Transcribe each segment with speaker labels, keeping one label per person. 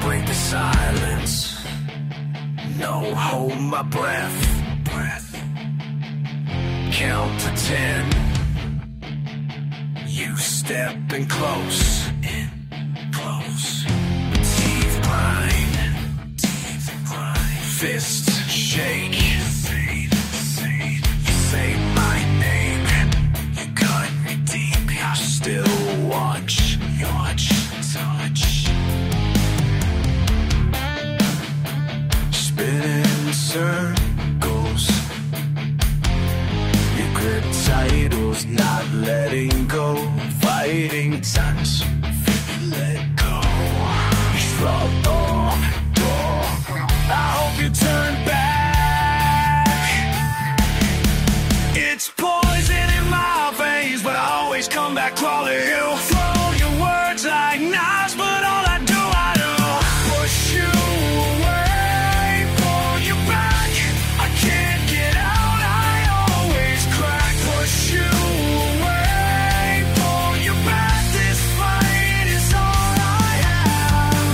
Speaker 1: break the silence. No, hold my breath. Count to 10. You stepping close. Teeth grind. Fists shake. You say my name. You cut me deep. I still watch. Touch. Spinning circles. Your grip titles, not letting go. Fighting touch. Let go. Shrug off. I hope you turn back. It's poison in my veins, but I always come back crawling. You throw your words like knives, but all I do push you away, pull you back. I can't get out, I always crack. Push you away, pull you back. This fight is all I have.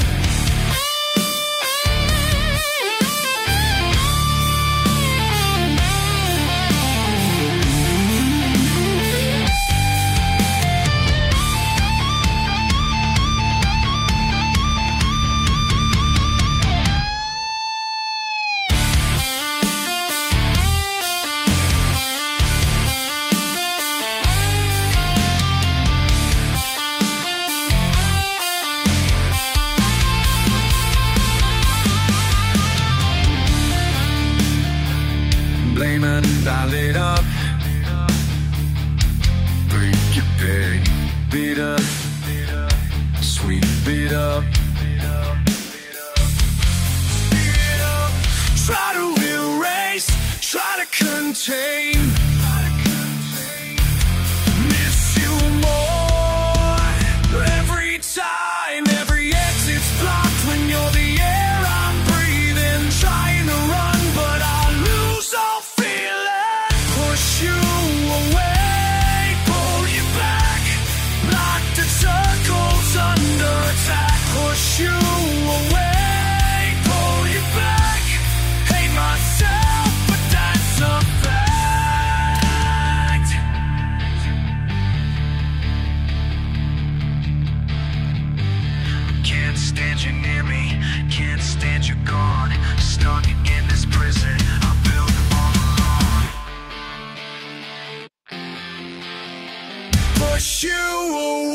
Speaker 1: Blame and dial it up. Break your pay, beat up. Sweet beat up. Try to erase, try to contain. Miss you more. Every time, every exit's blocked when you're the air I'm breathing. Trying to run, but I lose all feeling. Push you away, pull you back. Lock the circles under attack. Push you away, pull you back. Hate myself, but that's a fact. Can't stand you near me, can't stand you gone. Stuck in this prison I built all alone. Push you away.